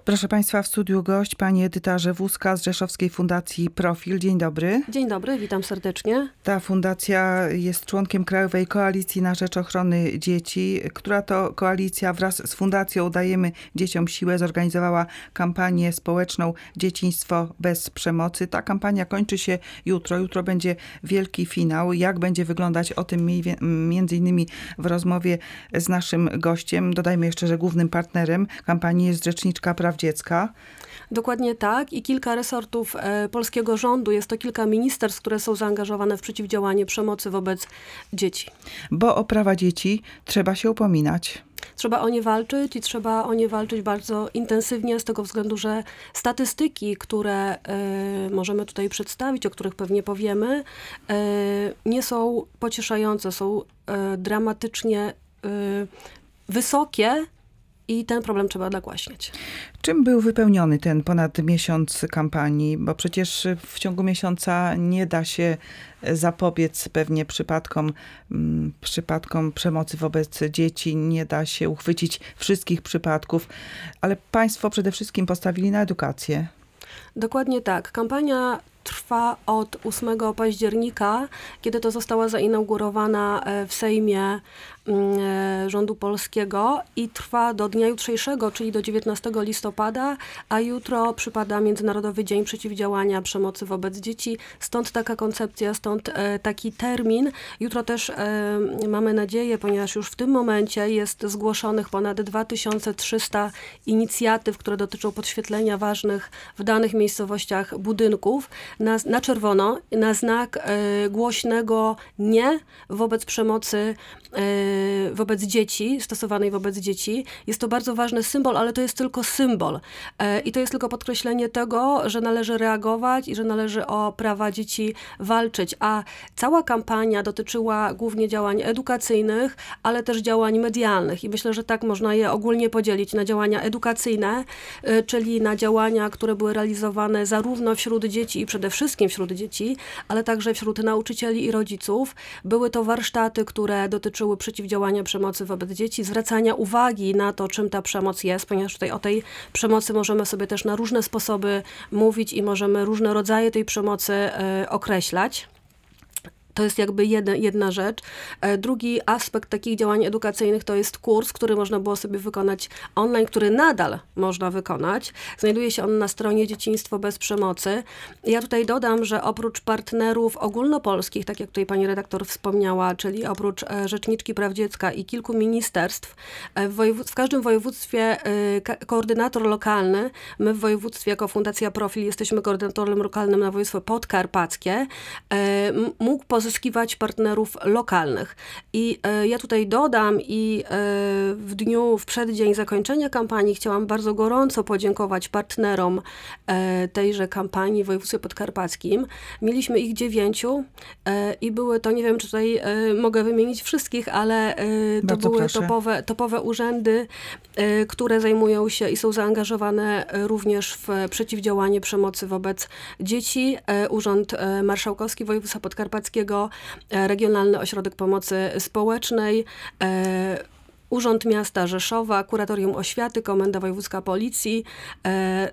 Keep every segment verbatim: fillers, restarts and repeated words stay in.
Proszę Państwa, w studiu gość pani Edyta Rzewuska z Rzeszowskiej Fundacji Profil. Dzień dobry. Dzień dobry, witam serdecznie. Ta fundacja jest członkiem Krajowej Koalicji na Rzecz Ochrony Dzieci, która to koalicja wraz z Fundacją Dajemy Dzieciom Siłę zorganizowała kampanię społeczną Dzieciństwo bez przemocy. Ta kampania kończy się jutro. Jutro będzie wielki finał. Jak będzie wyglądać, o tym między innymi w rozmowie z naszym gościem. Dodajmy jeszcze, że głównym partnerem kampanii jest Rzeczniczka Praw Dziecka. Dokładnie tak i kilka resortów e, polskiego rządu, jest to kilka ministerstw, które są zaangażowane w przeciwdziałanie przemocy wobec dzieci. Bo o prawa dzieci trzeba się upominać. Trzeba o nie walczyć i trzeba o nie walczyć bardzo intensywnie z tego względu, że statystyki, które y, możemy tutaj przedstawić, o których pewnie powiemy, y, nie są pocieszające, są y, dramatycznie y, wysokie. I ten problem trzeba nagłaśniać. Czym był wypełniony ten ponad miesiąc kampanii? Bo przecież w ciągu miesiąca nie da się zapobiec pewnie przypadkom, m, przypadkom przemocy wobec dzieci. Nie da się uchwycić wszystkich przypadków, ale państwo przede wszystkim postawili na edukację. Dokładnie tak. Kampania trwa od ósmego października, kiedy to została zainaugurowana w Sejmie rządu polskiego i trwa do dnia jutrzejszego, czyli do dziewiętnastego listopada, a jutro przypada Międzynarodowy Dzień Przeciwdziałania Przemocy wobec Dzieci. Stąd taka koncepcja, stąd taki termin. Jutro też mamy nadzieję, ponieważ już w tym momencie jest zgłoszonych ponad dwa tysiące trzysta inicjatyw, które dotyczą podświetlenia ważnych w danych miejscowościach budynków na, na czerwono, na znak głośnego nie wobec przemocy wobec dzieci, stosowanej wobec dzieci. Jest to bardzo ważny symbol, ale to jest tylko symbol. I to jest tylko podkreślenie tego, że należy reagować i że należy o prawa dzieci walczyć. A cała kampania dotyczyła głównie działań edukacyjnych, ale też działań medialnych. I myślę, że tak można je ogólnie podzielić na działania edukacyjne, czyli na działania, które były realizowane zarówno wśród dzieci i przede wszystkim wśród dzieci, ale także wśród nauczycieli i rodziców. Były to warsztaty, które dotyczyły przeciwdziałania przemocy wobec dzieci, zwracania uwagi na to, czym ta przemoc jest, ponieważ tutaj o tej przemocy możemy sobie też na różne sposoby mówić i możemy różne rodzaje tej przemocy y, określać. To jest jakby jedna, jedna rzecz. Drugi aspekt takich działań edukacyjnych to jest kurs, który można było sobie wykonać online, który nadal można wykonać. Znajduje się on na stronie Dzieciństwo bez przemocy. Ja tutaj dodam, że oprócz partnerów ogólnopolskich, tak jak tutaj pani redaktor wspomniała, czyli oprócz Rzeczniczki Praw Dziecka i kilku ministerstw, w, wojewód- w każdym województwie ko- koordynator lokalny, my w województwie jako Fundacja Profil jesteśmy koordynatorem lokalnym na województwo podkarpackie, mógł pozyskać pozyskiwać partnerów lokalnych. I e, ja tutaj dodam i e, w dniu, w przeddzień zakończenia kampanii chciałam bardzo gorąco podziękować partnerom e, tejże kampanii w województwie podkarpackim. Mieliśmy ich dziewięciu e, i były to, nie wiem, czy tutaj e, mogę wymienić wszystkich, ale e, to Bardzo były proszę. topowe, topowe urzędy, e, które zajmują się i są zaangażowane również w przeciwdziałanie przemocy wobec dzieci. E, Urząd e, Marszałkowski Województwa Podkarpackiego, Regionalny Ośrodek Pomocy Społecznej, e, Urząd Miasta Rzeszowa, Kuratorium Oświaty, Komenda Wojewódzka Policji, e,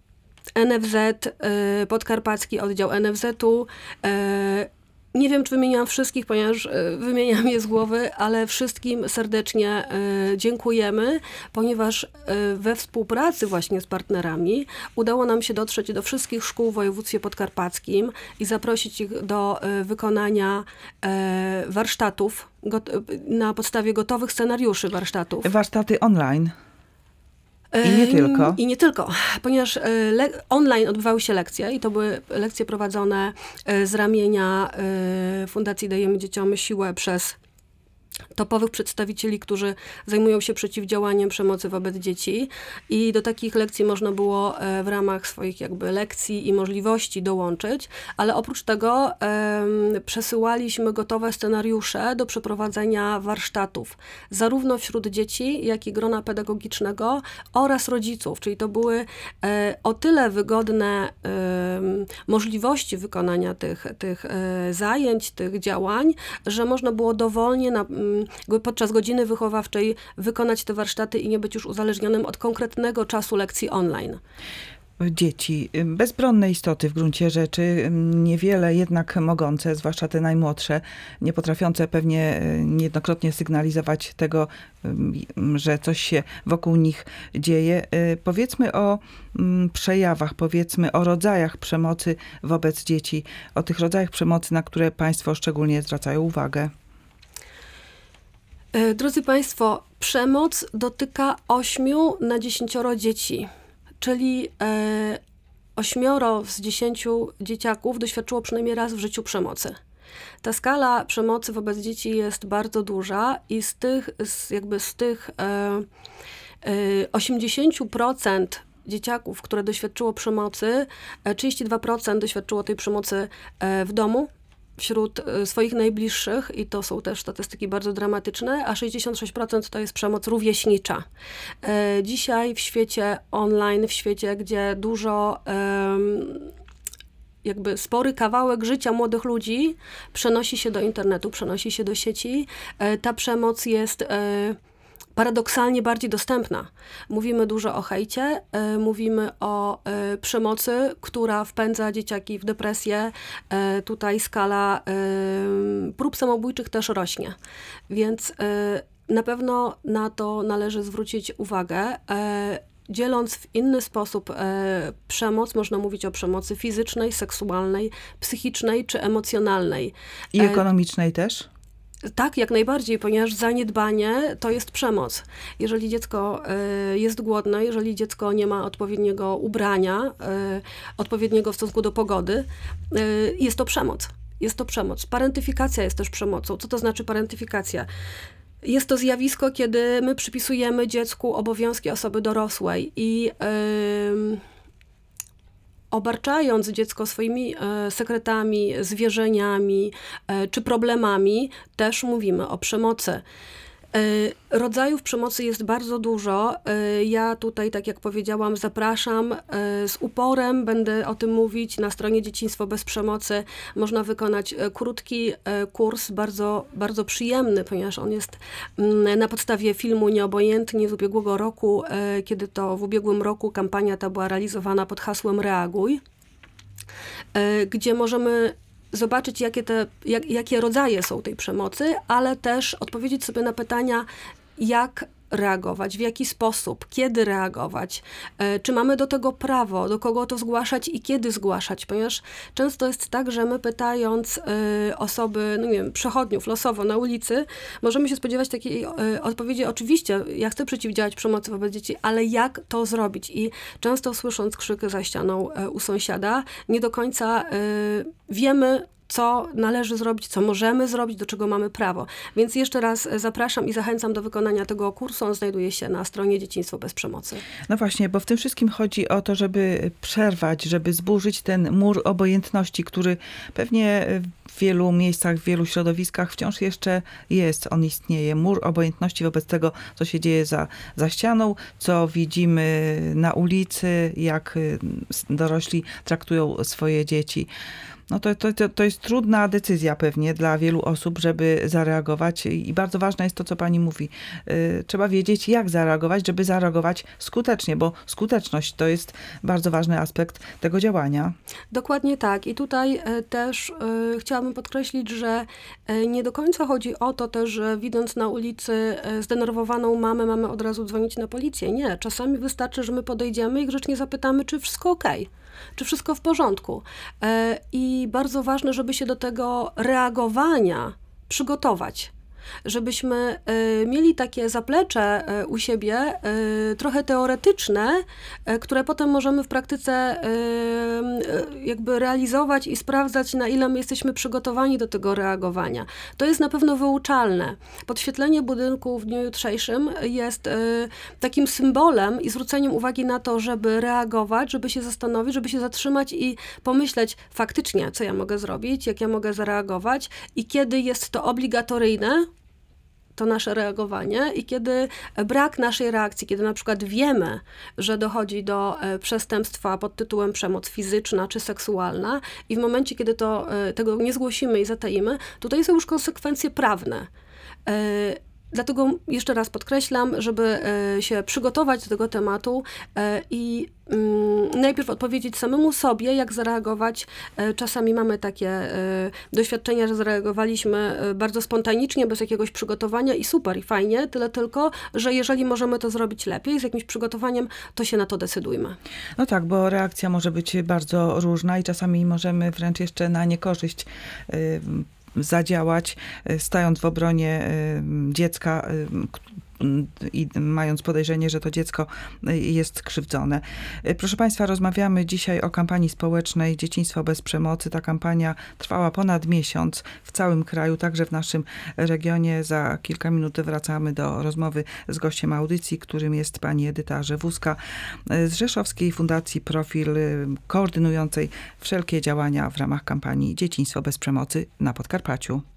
N F Z, e, Podkarpacki Oddział N F Z-u. E, Nie wiem, czy wymieniłam wszystkich, ponieważ wymieniam je z głowy, ale wszystkim serdecznie dziękujemy, ponieważ we współpracy właśnie z partnerami udało nam się dotrzeć do wszystkich szkół w województwie podkarpackim i zaprosić ich do wykonania warsztatów na podstawie gotowych scenariuszy warsztatów. Warsztaty online. I nie tylko. I nie tylko, ponieważ le- online odbywały się lekcje i to były lekcje prowadzone z ramienia Fundacji Dajemy Dzieciom Siłę przez topowych przedstawicieli, którzy zajmują się przeciwdziałaniem przemocy wobec dzieci i do takich lekcji można było w ramach swoich jakby lekcji i możliwości dołączyć, ale oprócz tego um, przesyłaliśmy gotowe scenariusze do przeprowadzenia warsztatów, zarówno wśród dzieci, jak i grona pedagogicznego oraz rodziców, czyli to były e, o tyle wygodne e, możliwości wykonania tych, tych e, zajęć, tych działań, że można było dowolnie na podczas godziny wychowawczej wykonać te warsztaty i nie być już uzależnionym od konkretnego czasu lekcji online. Dzieci, bezbronne istoty w gruncie rzeczy, niewiele jednak mogące, zwłaszcza te najmłodsze, nie potrafiące pewnie niejednokrotnie sygnalizować tego, że coś się wokół nich dzieje. Powiedzmy o przejawach, powiedzmy o rodzajach przemocy wobec dzieci, o tych rodzajach przemocy, na które państwo szczególnie zwracają uwagę. Drodzy Państwo, przemoc dotyka ośmiu na dziesięcioro dzieci. Czyli e, ośmioro z dziesięciu dzieciaków doświadczyło przynajmniej raz w życiu przemocy. Ta skala przemocy wobec dzieci jest bardzo duża i z tych, z, jakby z tych e, e, osiemdziesiąt procent dzieciaków, które doświadczyło przemocy, e, trzydzieści dwa procent doświadczyło tej przemocy e, w domu, wśród swoich najbliższych i to są też statystyki bardzo dramatyczne, a sześćdziesiąt sześć procent to jest przemoc rówieśnicza. Dzisiaj w świecie online, w świecie, gdzie dużo jakby spory kawałek życia młodych ludzi przenosi się do internetu, przenosi się do sieci, ta przemoc jest paradoksalnie bardziej dostępna. Mówimy dużo o hejcie, y, mówimy o y, przemocy, która wpędza dzieciaki w depresję. Y, tutaj skala y, prób samobójczych też rośnie. Więc y, na pewno na to należy zwrócić uwagę. Y, Dzieląc w inny sposób y, przemoc, można mówić o przemocy fizycznej, seksualnej, psychicznej czy emocjonalnej. I ekonomicznej też? Tak, jak najbardziej, ponieważ zaniedbanie to jest przemoc. Jeżeli dziecko y, jest głodne, jeżeli dziecko nie ma odpowiedniego ubrania, y, odpowiedniego w stosunku do pogody, y, jest to przemoc. Jest to przemoc. Parentyfikacja jest też przemocą. Co to znaczy parentyfikacja? Jest to zjawisko, kiedy my przypisujemy dziecku obowiązki osoby dorosłej i y, obarczając dziecko swoimi e, sekretami, zwierzeniami e, czy problemami, też mówimy o przemocy. E, rodzajów przemocy jest bardzo dużo. E, ja tutaj, tak jak powiedziałam, zapraszam e, z uporem, będę o tym mówić. Na stronie Dzieciństwo bez przemocy można wykonać e, krótki e, kurs, bardzo, bardzo przyjemny, ponieważ on jest m, na podstawie filmu Nieobojętni z ubiegłego roku, e, kiedy to w ubiegłym roku kampania ta była realizowana pod hasłem Reaguj, e, gdzie możemy zobaczyć, jakie, te, jak, jakie rodzaje są tej przemocy, ale też odpowiedzieć sobie na pytania, jak reagować, w jaki sposób, kiedy reagować, e, czy mamy do tego prawo, do kogo to zgłaszać i kiedy zgłaszać, ponieważ często jest tak, że my pytając e, osoby, no nie wiem, przechodniów losowo na ulicy, możemy się spodziewać takiej e, odpowiedzi, oczywiście, ja chcę przeciwdziałać przemocy wobec dzieci, ale jak to zrobić? I często słysząc krzyky za ścianą e, u sąsiada, nie do końca e, wiemy, co należy zrobić, co możemy zrobić, do czego mamy prawo. Więc jeszcze raz zapraszam i zachęcam do wykonania tego kursu. On znajduje się na stronie Dzieciństwo bez przemocy. No właśnie, bo w tym wszystkim chodzi o to, żeby przerwać, żeby zburzyć ten mur obojętności, który pewnie w wielu miejscach, w wielu środowiskach wciąż jeszcze jest, on istnieje. Mur obojętności wobec tego, co się dzieje za, za ścianą, co widzimy na ulicy, jak dorośli traktują swoje dzieci. No to, to, to jest trudna decyzja pewnie dla wielu osób, żeby zareagować i bardzo ważne jest to, co pani mówi. Yy, trzeba wiedzieć, jak zareagować, żeby zareagować skutecznie, bo skuteczność to jest bardzo ważny aspekt tego działania. Dokładnie tak. I tutaj y, też y, chciałabym podkreślić, że y, nie do końca chodzi o to też, że widząc na ulicy y, zdenerwowaną mamę, mamy od razu dzwonić na policję. Nie. Czasami wystarczy, że my podejdziemy i grzecznie zapytamy, czy wszystko okej. Czy wszystko w porządku? I bardzo ważne, żeby się do tego reagowania przygotować. Żebyśmy y, mieli takie zaplecze y, u siebie, y, trochę teoretyczne, y, które potem możemy w praktyce y, y, jakby realizować i sprawdzać, na ile my jesteśmy przygotowani do tego reagowania. To jest na pewno wyuczalne. Podświetlenie budynku w dniu jutrzejszym jest y, takim symbolem i zwróceniem uwagi na to, żeby reagować, żeby się zastanowić, żeby się zatrzymać i pomyśleć faktycznie, co ja mogę zrobić, jak ja mogę zareagować i kiedy jest to obligatoryjne, to nasze reagowanie i kiedy brak naszej reakcji, kiedy na przykład wiemy, że dochodzi do przestępstwa pod tytułem przemoc fizyczna czy seksualna i w momencie, kiedy to, tego nie zgłosimy i zatajimy, tutaj są już konsekwencje prawne. Dlatego jeszcze raz podkreślam, żeby się przygotować do tego tematu i najpierw odpowiedzieć samemu sobie, jak zareagować. Czasami mamy takie doświadczenia, że zareagowaliśmy bardzo spontanicznie, bez jakiegoś przygotowania i super, i fajnie, tyle tylko, że jeżeli możemy to zrobić lepiej, z jakimś przygotowaniem, to się na to decydujmy. No tak, bo reakcja może być bardzo różna i czasami możemy wręcz jeszcze na niekorzyść y, zadziałać, stając w obronie dziecka i mając podejrzenie, że to dziecko jest krzywdzone. Proszę Państwa, rozmawiamy dzisiaj o kampanii społecznej Dzieciństwo bez przemocy. Ta kampania trwała ponad miesiąc w całym kraju, także w naszym regionie. Za kilka minut wracamy do rozmowy z gościem audycji, którym jest pani Edyta Rzewuska z Rzeszowskiej Fundacji Profil, koordynującej wszelkie działania w ramach kampanii Dzieciństwo bez przemocy na Podkarpaciu.